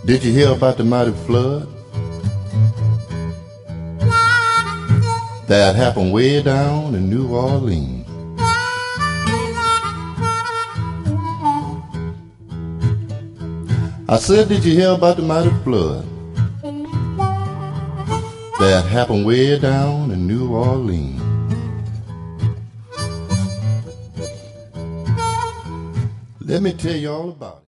Did you hear about the mighty flood that happened way down in New Orleans? I said, did you hear about the mighty flood that happened way down in New Orleans? Let me tell you all about it.